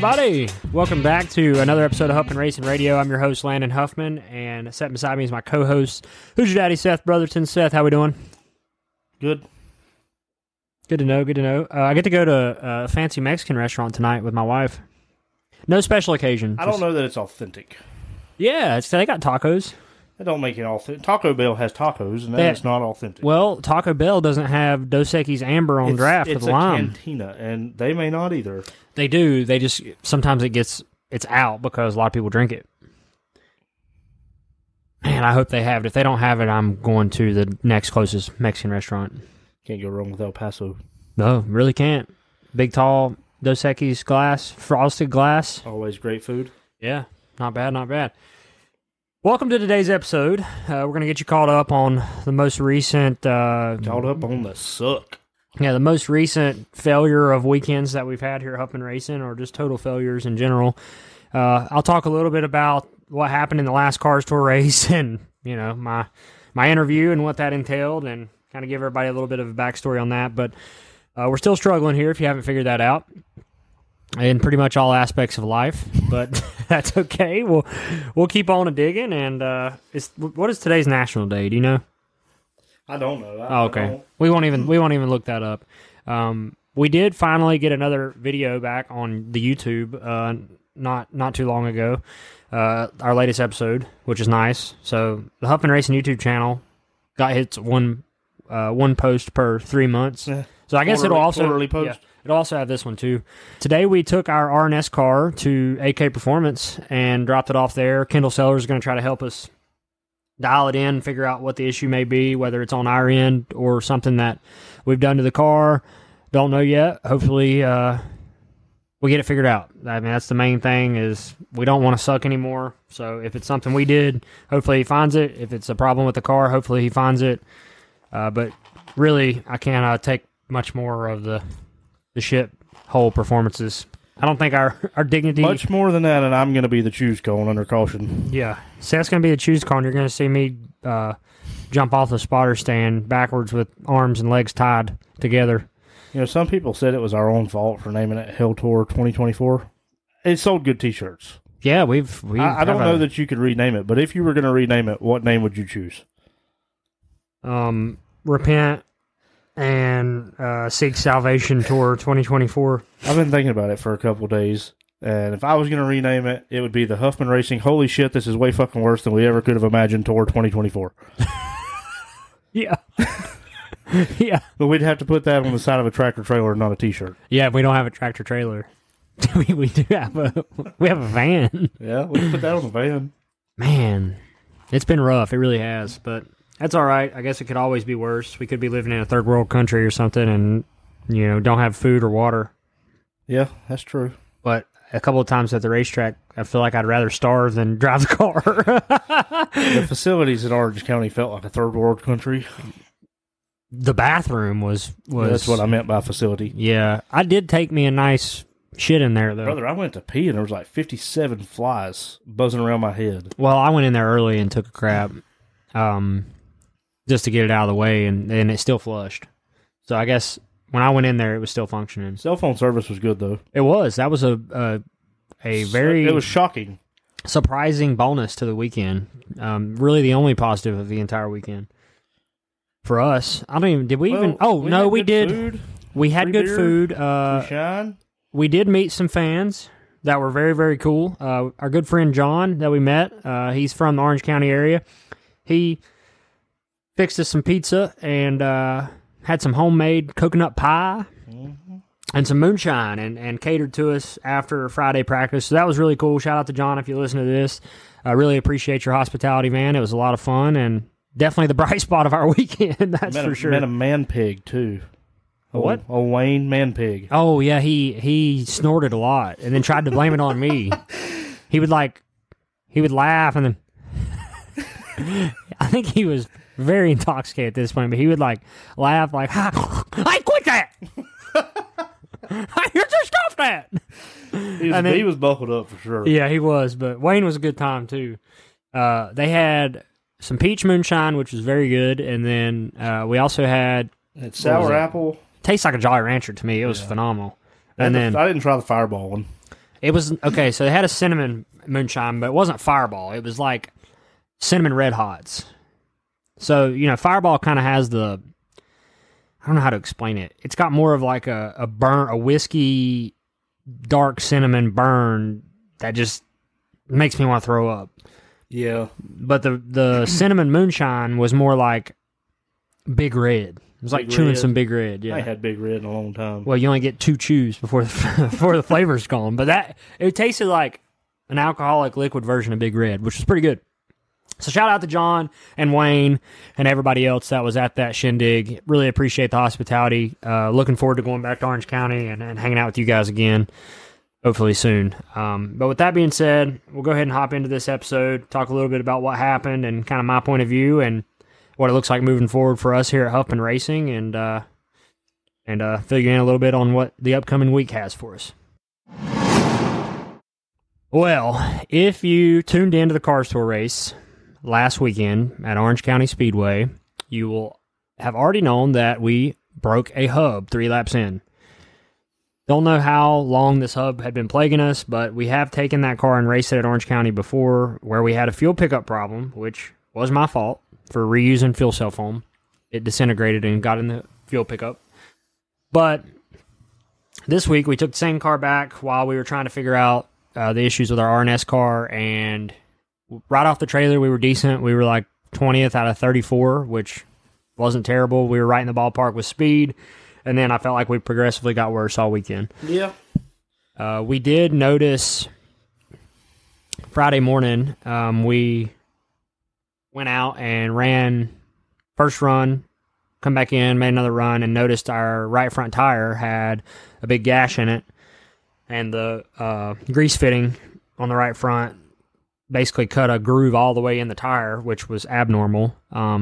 everybody. Welcome back to another episode of Huffman Racing Radio. I'm your host, Landon Huffman, and sitting beside me is my co-host, who's your daddy, Seth Brotherton. Seth, how we doing? Good. Good to know. I get to go to a fancy Mexican restaurant tonight with my wife. No special occasion. I don't know that it's authentic. Yeah, they got tacos. They don't make it authentic. Taco Bell has tacos, and that's not authentic. Well, Taco Bell doesn't have Dos Equis Amber on draft with lime. It's a cantina, and they may not either. They do. They just, sometimes it's out because a lot of people drink it. Man, I hope they have it. If they don't have it, I'm going to the next closest Mexican restaurant. Can't go wrong with El Paso. No, really can't. Big, tall Dos Equis glass, frosted glass. Always great food. Yeah, not bad. Welcome to today's episode. We're going to get you caught up on the most recent... Caught up on the suck. Yeah, the most recent failure of weekends that we've had here at Huffman Racing, or just total failures in general. I'll talk a little bit about what happened in the last Cars Tour race and, you know, my interview and what that entailed, and kind of give everybody a little bit of a backstory on that. But we're still struggling here if you haven't figured that out. In pretty much all aspects of life, but that's okay. We'll keep on digging. And what is today's National Day? Do you know? I don't know. Okay, we won't even look that up. We did finally get another video back on the YouTube not too long ago. Our latest episode, which is nice. So the Huffman Racing YouTube channel got hits one post per 3 months. So I guess it'll also post. Yeah, it'll also have this one too. Today we took our RNS car to AK Performance and dropped it off there. Kendall Sellers is going to try to help us dial it in, figure out what the issue may be, whether it's on our end or something that we've done to the car. Don't know yet. Hopefully we get it figured out. I mean, that's the main thing, is we don't want to suck anymore. So if it's something we did, hopefully he finds it. If it's a problem with the car, hopefully he finds it. But really, I can't take much more of the shit hole performances. I don't think our dignity... Much more than that, and I'm going to be the choose cone under caution. Yeah. Seth's going to be the choose cone. You're going to see me jump off the spotter stand backwards with arms and legs tied together. You know, some people said it was our own fault for naming it Hell Tour 2024. It sold good T-shirts. Yeah, I don't know that you could rename it, but if you were going to rename it, what name would you choose? Repent and Seek Salvation Tour 2024. I've been thinking about it for a couple of days, and if I was going to rename it, it would be the Huffman Racing Holy Shit, This Is Way Fucking Worse Than We Ever Could Have Imagined Tour 2024. Yeah. Yeah. But we'd have to put that on the side of a tractor trailer, not a T-shirt. Yeah, we don't have a tractor trailer. we do have a van. Yeah, we can put that on the van. Man, it's been rough. It really has, but that's all right. I guess it could always be worse. We could be living in a third world country or something and, you know, don't have food or water. Yeah, that's true. But a couple of times at the racetrack, I feel like I'd rather starve than drive the car. The facilities in Orange County felt like a third world country. The bathroom was... That's what I meant by facility. Yeah. I did take me a nice shit in there, though. Brother, I went to pee and there was like 57 flies buzzing around my head. Well, I went in there early and took a crap just to get it out of the way, and it still flushed. So I guess when I went in there, it was still functioning. Cell phone service was good, though. It was. That was a very... It was shocking. Surprising bonus to the weekend. Really the only positive of the entire weekend. For us, I don't even... Did we even... Oh, no, we did. Food, we had good beer, food. shine. We did meet some fans that were very, very cool. Our good friend John that we met, he's from the Orange County area. He fixed us some pizza and had some homemade coconut pie and some moonshine and catered to us after Friday practice. So that was really cool. Shout out to John if you listen to this. I really appreciate your hospitality, man. It was a lot of fun and definitely the bright spot of our weekend, that's for sure. Met a man pig, too. What? Old Wayne man pig. Oh, yeah, he snorted a lot and then tried to blame it on me. He would laugh and then... I think he was very intoxicated at this point, but he would laugh like, "I quit that! You just stop that!" He was buckled up for sure. Yeah, he was, but Wayne was a good time too. They had some peach moonshine, which was very good, and then we also had sour apple. Tastes like a Jolly Rancher to me. It was phenomenal. And then I didn't try the Fireball one. It was okay. So they had a cinnamon moonshine, but it wasn't Fireball. It was like cinnamon Red Hots. So Fireball kind of has the, I don't know how to explain it. It's got more of like a whiskey, dark cinnamon burn that just makes me want to throw up. Yeah. But the cinnamon moonshine was more like Big Red. It was like Big chewing Red. some Big Red. Yeah. I ain't had Big Red in a long time. Well, you only get 2 chews before before the flavor's gone. But it tasted like an alcoholic liquid version of Big Red, which was pretty good. So shout out to John and Wayne and everybody else that was at that shindig. Really appreciate the hospitality. Looking forward to going back to Orange County and hanging out with you guys again, hopefully soon. But with that being said, we'll go ahead and hop into this episode, talk a little bit about what happened and kind of my point of view and what it looks like moving forward for us here at Huffman Racing, and fill you in a little bit on what the upcoming week has for us. Well, if you tuned into the Cars Tour race last weekend at Orange County Speedway, you will have already known that we broke a hub 3 laps in. Don't know how long this hub had been plaguing us, but we have taken that car and raced it at Orange County before, where we had a fuel pickup problem, which was my fault for reusing fuel cell foam. It disintegrated and got in the fuel pickup. But this week we took the same car back while we were trying to figure out the issues with our RNS car, and right off the trailer we were decent. We were like 20th out of 34, which wasn't terrible. We were right in the ballpark with speed, and then I felt like we progressively got worse all weekend. Yeah. We did notice Friday morning, we went out and ran first run, come back in, made another run, and noticed our right front tire had a big gash in it, and the grease fitting on the right front basically cut a groove all the way in the tire, which was abnormal.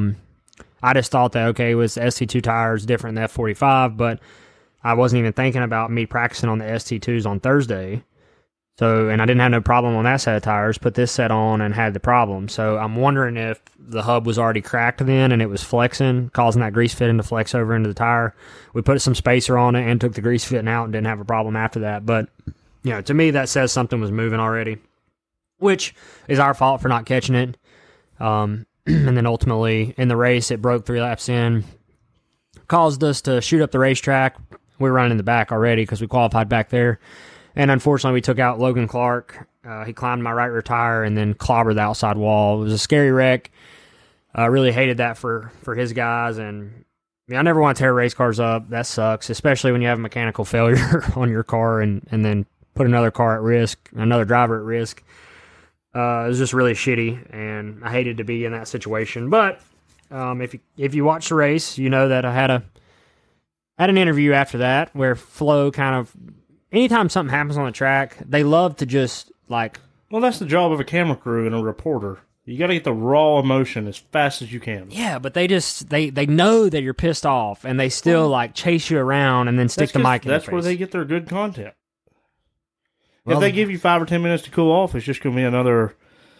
I just thought that, okay, it was the ST2 tires different than the F45, but I wasn't even thinking about me practicing on the ST2s on Thursday. So, and I didn't have no problem on that set of tires, put this set on and had the problem. So I'm wondering if the hub was already cracked then and it was flexing, causing that grease fitting to flex over into the tire. We put some spacer on it and took the grease fitting out and didn't have a problem after that. But, to me that says something was moving already, which is our fault for not catching it. And then ultimately in the race, it broke 3 laps in, caused us to shoot up the racetrack. We were running in the back already because we qualified back there. And unfortunately, we took out Logan Clark. He climbed my right rear tire and then clobbered the outside wall. It was a scary wreck. I really hated that for his guys. And I never want to tear race cars up. That sucks, especially when you have a mechanical failure on your car and then put another car at risk, another driver at risk. It was just really shitty, and I hated to be in that situation. But if you watch the race, you know that I had an interview after that where Flo kind of, anytime something happens on the track, they love to just like... Well, that's the job of a camera crew and a reporter. You got to get the raw emotion as fast as you can. Yeah, but they just, they know that you're pissed off, and they still like chase you around and then stick the mic in your face. That's where they get their good content. Well, if they give you 5 or 10 minutes to cool off, it's just going to be another,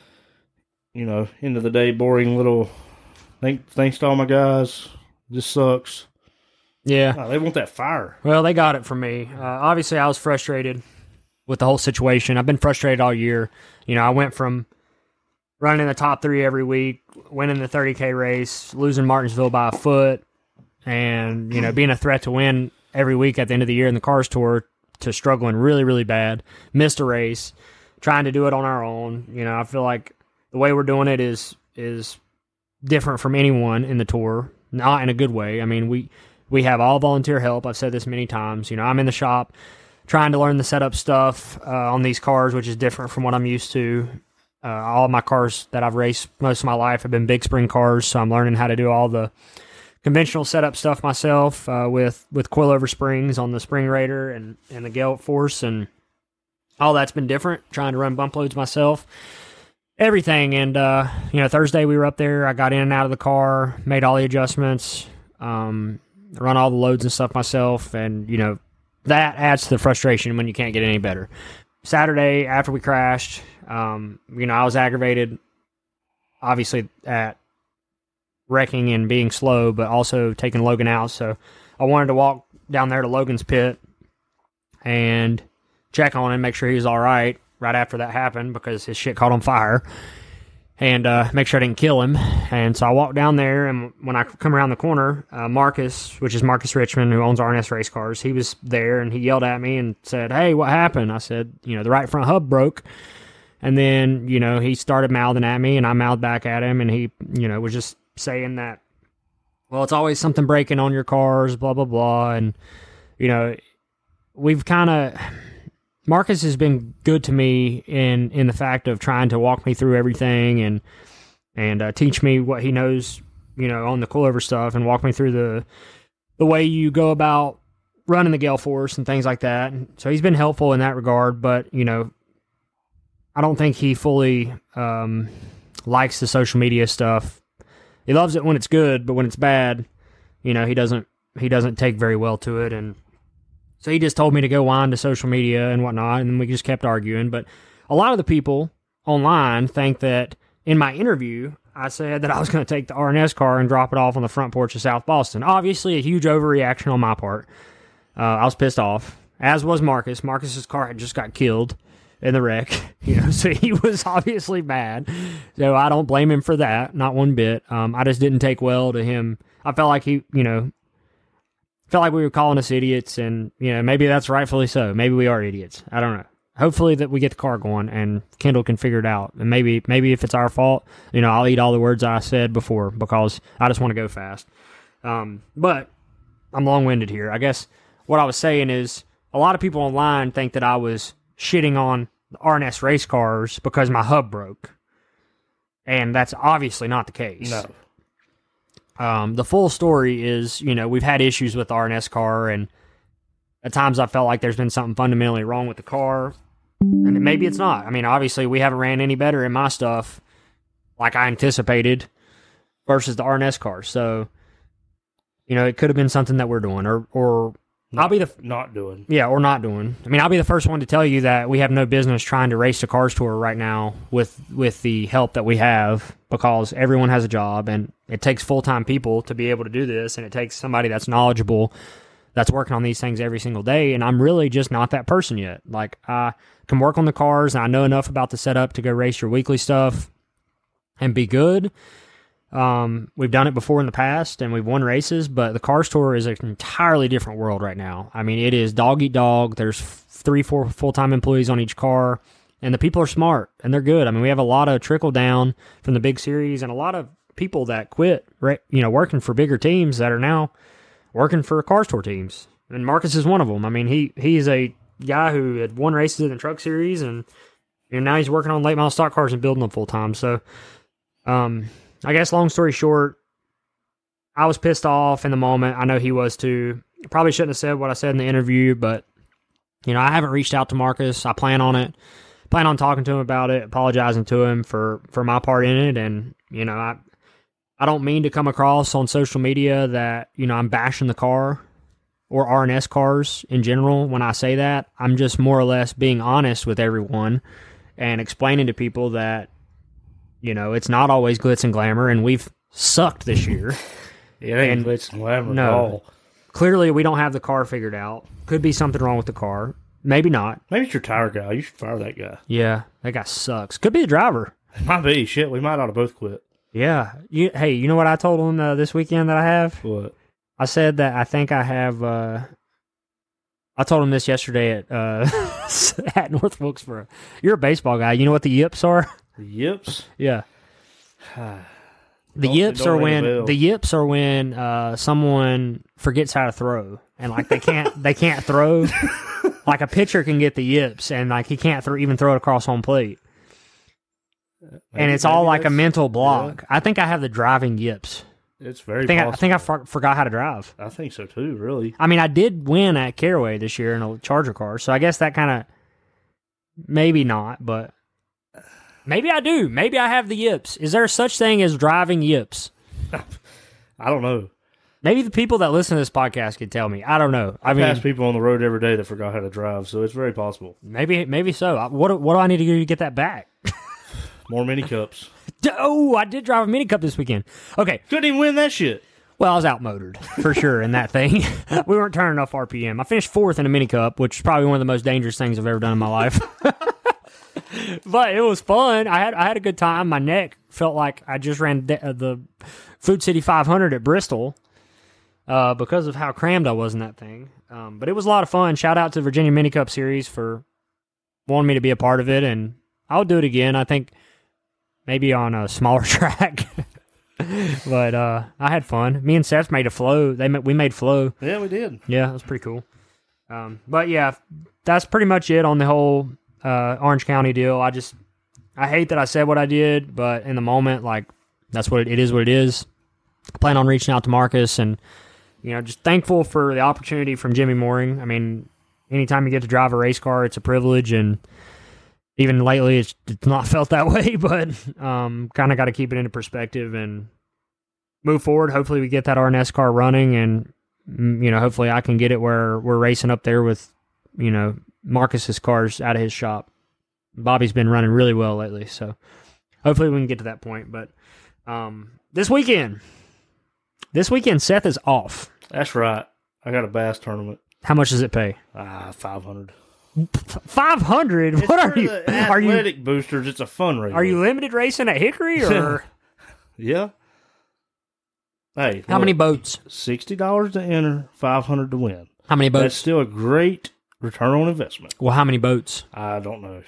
end of the day, boring little, thanks to all my guys, this sucks. Yeah. Oh, they want that fire. Well, they got it from me. Obviously, I was frustrated with the whole situation. I've been frustrated all year. I went from running in the top 3 every week, winning the 30K race, losing Martinsville by a foot, and, being a threat to win every week at the end of the year in the Cars Tour, to struggling really, really bad. Missed a race, trying to do it on our own. I feel like the way we're doing it is different from anyone in the tour, not in a good way. I mean, we have all volunteer help. I've said this many times. I'm in the shop trying to learn the setup stuff on these cars, which is different from what I'm used to. All of my cars that I've raced most of my life have been big spring cars, so I'm learning how to do all the conventional setup stuff myself with coilover springs on the Spring Raider and the Gale Force, and all that's been different, trying to run bump loads myself. Everything. And, Thursday we were up there. I got in and out of the car, made all the adjustments, run all the loads and stuff myself, and, that adds to the frustration when you can't get any better. Saturday, after we crashed, I was aggravated, obviously, at wrecking and being slow, but also taking Logan out. So I wanted to walk down there to Logan's pit and check on him, make sure he was all right after that happened because his shit caught on fire, and make sure I didn't kill him. And so I walked down there, and when I come around the corner, Marcus, which is Marcus Richmond, who owns RNS Race Cars, he was there, and he yelled at me and said, "Hey, what happened?" I said, the right front hub broke. And then, he started mouthing at me, and I mouthed back at him, and he, was just saying that, well, it's always something breaking on your cars, blah, blah, blah. And, we've kind of... Marcus has been good to me in the fact of trying to walk me through everything and teach me what he knows, on the coilover stuff, and walk me through the way you go about running the Gale Force and things like that. And so he's been helpful in that regard, but, I don't think he fully likes the social media stuff. He loves it when it's good, but when it's bad, he doesn't take very well to it. And so he just told me to go whine to social media and whatnot, and we just kept arguing. But a lot of the people online think that in my interview, I said that I was going to take the RNS car and drop it off on the front porch of South Boston. Obviously, a huge overreaction on my part. I was pissed off, as was Marcus. Marcus's car had just got killed in the wreck, so he was obviously mad. So I don't blame him for that, not one bit. I just didn't take well to him. I felt like he, felt like we were calling us idiots, and, maybe that's rightfully so. Maybe we are idiots. I don't know. Hopefully that we get the car going and Kendall can figure it out. And maybe if it's our fault, I'll eat all the words I said before because I just want to go fast. But I'm long-winded here. I guess what I was saying is a lot of people online think that I was shitting on the RNS race cars because my hub broke. And that's obviously not the case. No. The full story is, we've had issues with the RNS car, and at times I felt like there's been something fundamentally wrong with the car. And maybe it's not. I mean, obviously we haven't ran any better in my stuff like I anticipated versus the RNS car. So, it could have been something that we're doing or I'll be not doing. Yeah, or not doing. I mean, I'll be the first one to tell you that we have no business trying to race the Cars Tour right now with the help that we have, because everyone has a job and it takes full-time people to be able to do this, and it takes somebody that's knowledgeable that's working on these things every single day, and I'm really just not that person yet. Like, I can work on the cars, and I know enough about the setup to go race your weekly stuff and be good. We've done it before in the past, and we've won races, but the Cars Tour is an entirely different world right now. I mean, it is dog eat dog. There's 3-4 full-time employees on each car, and the people are smart, and they're good. I mean, we have a lot of trickle down from the big series, and a lot of people that quit, working for bigger teams that are now working for Cars Tour teams. And Marcus is one of them. I mean, he's a guy who had won races in the truck series, and now he's working on late model stock cars and building them full time. So, I guess long story short, I was pissed off in the moment. I know he was too. Probably shouldn't have said what I said in the interview, but, I haven't reached out to Marcus. I plan on it. Plan on talking to him about it, apologizing to him for my part in it. And, I don't mean to come across on social media that, I'm bashing the car or RNS cars in general when I say that. I'm just more or less being honest with everyone and explaining to people that, it's not always glitz and glamour, and we've sucked this year. It ain't glitz and glamour at all. Clearly, we don't have the car figured out. Could be something wrong with the car. Maybe not. Maybe it's your tire guy. You should fire that guy. Yeah, that guy sucks. Could be the driver. It might be. Shit, we might ought to both quit. Yeah. Hey, you know what I told him this weekend that I have? What? I said that I think I have... I told him this yesterday at North Wilkesboro. You're a baseball guy. You know what the yips are? The yips? Yeah. The yips are when someone forgets how to throw, and like they can't throw. Like a pitcher can get the yips, and like he can't even throw it across home plate. And it's all like a mental block. Yeah. I think I have the driving yips. It's very possible. I think I forgot how to drive. I think so too, really. I mean, I did win at Caraway this year in a Charger car, so I guess that kind of, maybe not, but maybe I do. Maybe I have the yips. Is there such thing as driving yips? I don't know. Maybe the people that listen to this podcast could tell me. I don't know. I pass people on the road every day that forgot how to drive, so it's very possible. Maybe so. What do I need to do to get that back? More mini cups. Oh, I did drive a mini cup this weekend. Okay. Couldn't even win that shit. Well, I was outmotored for sure in that thing. We weren't turning enough RPM. I finished 4th in a mini cup, which is probably one of the most dangerous things I've ever done in my life. But it was fun. I had a good time. My neck felt like I just ran the Food City 500 at Bristol because of how crammed I was in that thing. But it was a lot of fun. Shout out to Virginia Mini Cup Series for wanting me to be a part of it, and I'll do it again. I think maybe on a smaller track. But I had fun. Me and Seth made a flow. We made flow. Yeah, we did. Yeah, it was pretty cool. But yeah, that's pretty much it on the whole Orange County deal. I hate that I said what I did, but in the moment, like, that's what it is. What it is. I plan on reaching out to Marcus, and just thankful for the opportunity from Jimmy Mooring. I mean, anytime you get to drive a race car, it's a privilege, and even lately, it's not felt that way. But kind of got to keep it into perspective and move forward. Hopefully, we get that RNS car running, and hopefully, I can get it where we're racing up there with Marcus's cars out of his shop. Bobby's been running really well lately, so hopefully we can get to that point. But this weekend, Seth is off. That's right. I got a bass tournament. How much does it pay? $500. $500? What are you? Athletic boosters. It's a fundraiser. Are you limited racing at Hickory or? Yeah. Hey, how many boats? $60 to enter, $500 to win. How many boats? That's still a great return on investment. Well, how many boats? I don't know.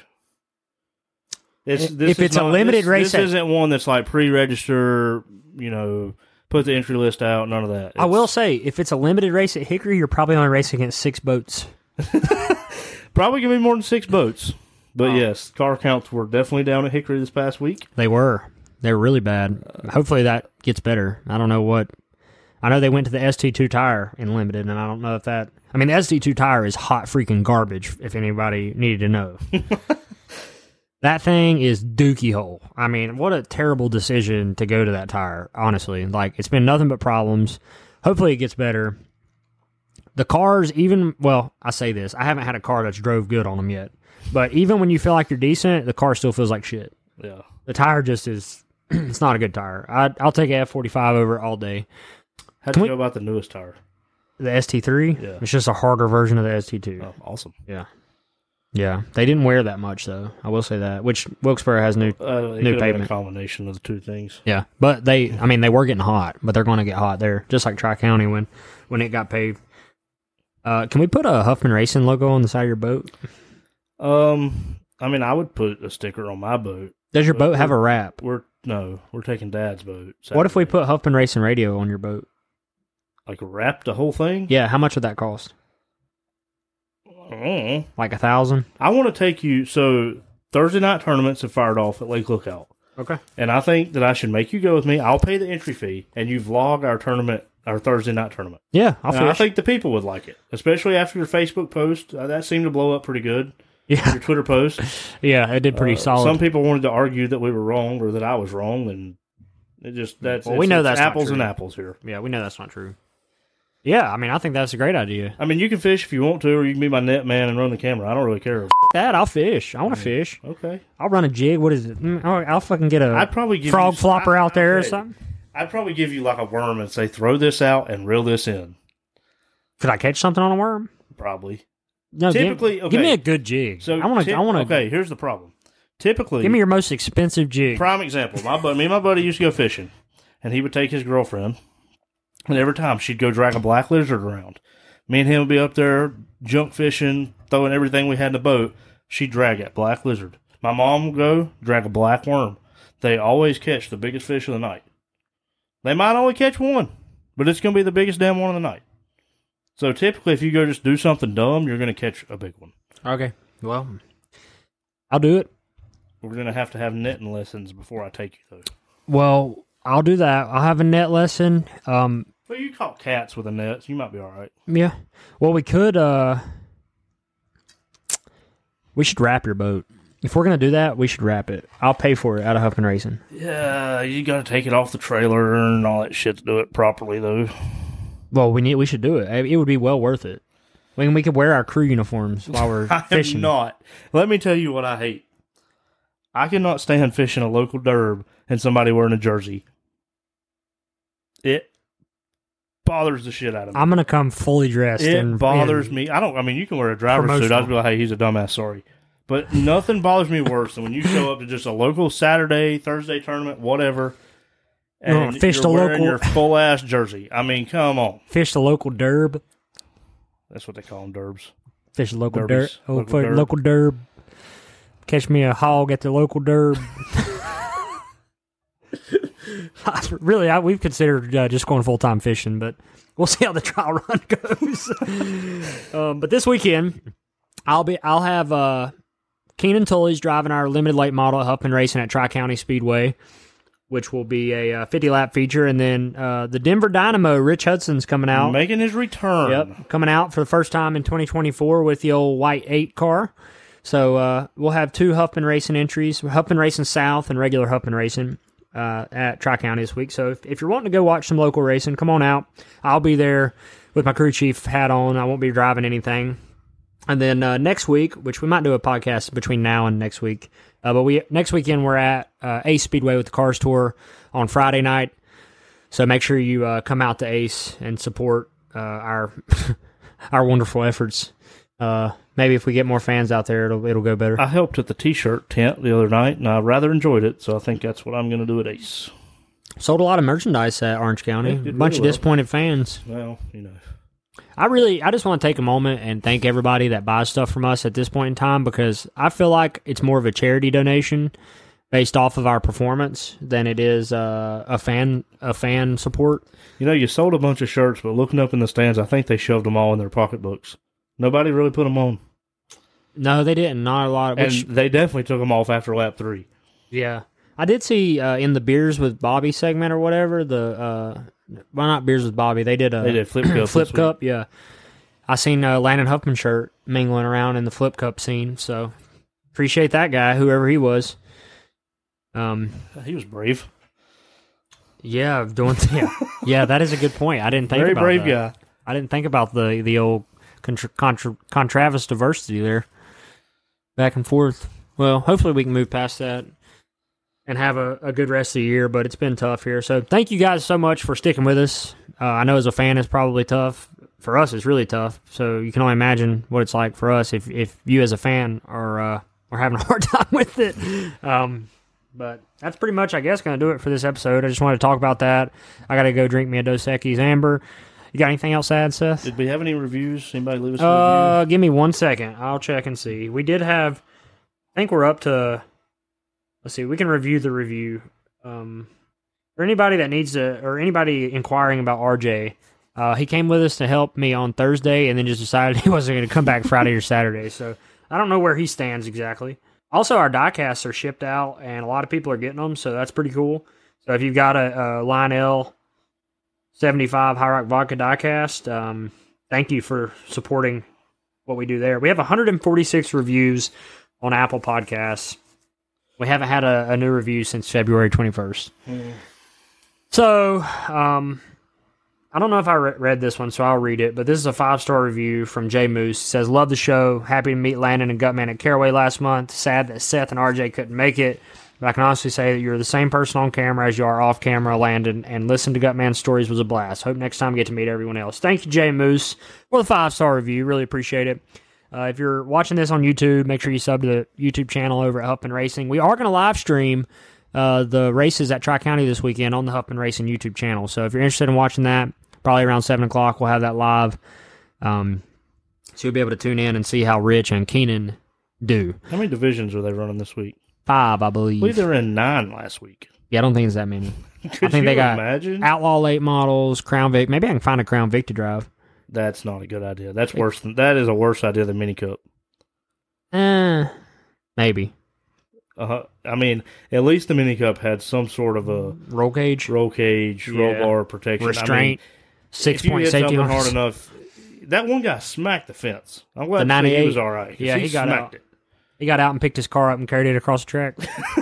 If it's a limited race, this isn't one that's like pre-register. Put the entry list out. None of that. I will say, if it's a limited race at Hickory, you're probably only racing against 6 boats. Probably gonna be more than 6 boats. But yes, car counts were definitely down at Hickory this past week. They were really bad. Hopefully that gets better. I don't know what. I know they went to the ST2 tire in limited, and I don't know if that. I mean, the ST2 tire is hot freaking garbage. If anybody needed to know. That thing is dookie hole. I mean, what a terrible decision to go to that tire, honestly. Like, it's been nothing but problems. Hopefully it gets better. The cars, I say this. I haven't had a car that's drove good on them yet. But even when you feel like you're decent, the car still feels like shit. Yeah. The tire just is, it's not a good tire. I'll take an F45 over it all day. How'd you go about the newest tire? The ST3? Yeah. It's just a harder version of the ST2. Oh, awesome. Yeah. Yeah, they didn't wear that much, though. I will say that. Which Wilkesboro has new pavement. A combination of the two things. Yeah, but they were getting hot, but they're going to get hot there, just like Tri-County when it got paved. Can we put a Huffman Racing logo on the side of your boat? I would put a sticker on my boat. Does your boat have a wrap? We're taking Dad's boat. Saturday. What if we put Huffman Racing Radio on your boat? Like wrap the whole thing? Yeah, how much would that cost? Like $1,000? I want to take you. So Thursday night tournaments have fired off at Lake Lookout. Okay. And I think that I should make you go with me. I'll pay the entry fee, and you vlog our Thursday night tournament. Yeah, I'll fish. I think the people would like it, especially after your Facebook post. That seemed to blow up pretty good. Yeah. Your Twitter post. Yeah, it did pretty solid. Some people wanted to argue that we were wrong or that I was wrong, and we know that's apples not true. and apples here. Yeah, we know that's not true. Yeah, I think that's a great idea. You can fish if you want to, or you can be my net man and run the camera. I don't really care. That, I'll fish. I want to fish. Okay. I'll run a jig. What is it? I'll fucking get I'd probably give frog flopper out there or something. I'd probably give you like a worm and say, throw this out and reel this in. Could I catch something on a worm? Probably. No, typically, give me a good jig. So I want to. Okay, here's the problem. Typically, give me your most expensive jig. Prime example. Me and my buddy used to go fishing, and he would take his girlfriend. And every time she'd go drag a black lizard around. Me and him would be up there junk fishing, throwing everything we had in the boat. She'd drag that black lizard. My mom would go drag a black worm. They always catch the biggest fish of the night. They might only catch one, but it's going to be the biggest damn one of the night. So typically, if you go just do something dumb, you're going to catch a big one. Okay. Well, I'll do it. We're going to have netting lessons before I take you, though. Well, I'll do that. I'll have a net lesson. Well, you caught cats with a net, so you might be all right. Yeah. Well, we could. We should wrap your boat. If we're gonna do that, we should wrap it. I'll pay for it out of Huffman Racing. Yeah, you got to take it off the trailer and all that shit to do it properly, though. Well, we should do it. It would be well worth it. We could wear our crew uniforms while we're fishing. I'm not. Let me tell you what I hate. I cannot stand fishing a local derb and somebody wearing a jersey. bothers the shit out of me. I'm gonna come fully dressed. It bothers me. You can wear a driver's suit. I'd be like, hey, he's a dumbass. Sorry. But nothing bothers me worse than when you show up to just a local Saturday, Thursday tournament, whatever, and you're wearing your full-ass jersey. I mean, come on. Fish the local derb. That's what they call them, derbs. Fish the local derb. Local derb. Catch me a hog at the local derb. Really, we've considered just going full-time fishing, but we'll see how the trial run goes. But this weekend, I'll have Keenan Tully's driving our limited late model at Huffman Racing at Tri-County Speedway, which will be a 50-lap feature. And then the Denver Dynamo, Rich Hudson's coming out. Making his return. Yep, coming out for the first time in 2024 with the old white 8 car. So we'll have 2 Huffman Racing entries, Huffman Racing South and regular Huffman Racing at Tri-County this week. So if you're wanting to go watch some local racing, come on out. I'll be there with my crew chief hat on. I won't be driving anything. And then next week, which we might do a podcast between now and next week, but next weekend we're at Ace Speedway with the Cars Tour on Friday night. So make sure you come out to Ace and support our our wonderful efforts. Maybe if we get more fans out there, it'll go better. I helped at the T-shirt tent the other night, and I rather enjoyed it. So I think that's what I'm going to do at Ace. Sold a lot of merchandise at Orange County. A bunch of disappointed fans. Well, I just want to take a moment and thank everybody that buys stuff from us at this point in time, because I feel like it's more of a charity donation based off of our performance than it is a fan support. You sold a bunch of shirts, but looking up in the stands, I think they shoved them all in their pocketbooks. Nobody really put them on. No, they didn't. Not a lot. And they definitely took them off after lap 3. Yeah. I did see in the Beers with Bobby segment or whatever, not Beers with Bobby, they did Flip Cup. Flip Cup, yeah. I seen Landon Huffman shirt mingling around in the Flip Cup scene, so appreciate that guy, whoever he was. He was brave. Yeah, yeah, that is a good point. I didn't think about that. Very brave guy. I didn't think about the old Contravis diversity there. Back and forth. Well, hopefully we can move past that and have a good rest of the year, but it's been tough here. So thank you guys so much for sticking with us. I know as a fan it's probably tough. For us it's really tough, so you can only imagine what it's like for us if you as a fan are having a hard time with it. But that's pretty much, I guess, going to do it for this episode. I just wanted to talk about that. I got to go drink me a Dos Equis Amber. You got anything else to add, Seth? Did we have any reviews? Anybody leave us a review? Give me 1 second. I'll check and see. We did have, I think we're up to, let's see, we can review the review. For anybody that needs to, or anybody inquiring about RJ, he came with us to help me on Thursday and then just decided he wasn't going to come back Friday or Saturday. So I don't know where he stands exactly. Also, our diecasts are shipped out, and a lot of people are getting them, so that's pretty cool. So if you've got a Lionel 75 High Rock Vodka diecast, thank you for supporting what we do there. We have 146 reviews on Apple Podcasts. We haven't had a new review since February 21st. So, I don't know if I read this one, so I'll read it, but this is a 5-star review from Jay Moose. It says, love the show. Happy to meet Landon and Gutman at Caraway last month. Sad that Seth and RJ couldn't make it, but I can honestly say that you're the same person on camera as you are off camera, Landon, and listen to Gutman's stories was a blast. Hope next time we get to meet everyone else. Thank you, Jay Moose, for the 5-star review. Really appreciate it. If you're watching this on YouTube, make sure you sub to the YouTube channel over at Huffman Racing. We are going to live stream the races at Tri-County this weekend on the Huffman Racing YouTube channel. So if you're interested in watching that, probably around 7 o'clock, we'll have that live. So you'll be able to tune in and see how Rich and Keenan do. How many divisions are they running this week? 5, I believe. I believe they were in 9 last week. Yeah, I don't think it's that many. Could I think they got imagine? Outlaw late models, Crown Vic. Maybe I can find a Crown Vic to drive. That's not a good idea. That is a worse idea than Mini Cup. Maybe. I mean, at least the Mini Cup had some sort of a roll cage, roll bar protection, restraint, 6-point safety harness. Hard enough. That one guy smacked the fence. I'm glad the he was all right. Yeah, he got smacked out. He got out and picked his car up and carried it across the track.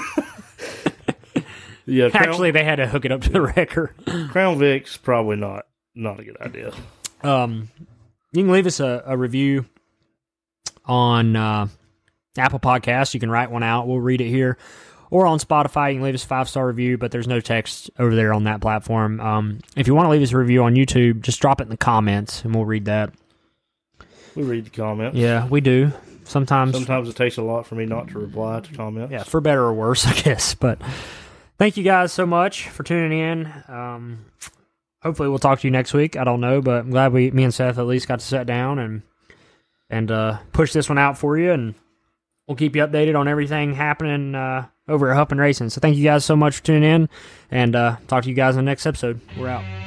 Yeah, actually, they had to hook it up to the wrecker. Crown Vic's probably not a good idea. You can leave us a review on Apple Podcasts. You can write one out. We'll read it here. or on Spotify. You can leave us a 5-star review, but there's no text over there on that platform. If you want to leave us a review on YouTube, just drop it in the comments, and we'll read that. We read the comments. Yeah, we do. Sometimes it takes a lot for me not to reply to comments. Yeah, for better or worse, I guess. But thank you guys so much for tuning in. Hopefully we'll talk to you next week. I don't know, but I'm glad me and Seth at least got to sit down and push this one out for you, and we'll keep you updated on everything happening over at Huffman Racing. So thank you guys so much for tuning in, and talk to you guys in the next episode. We're out.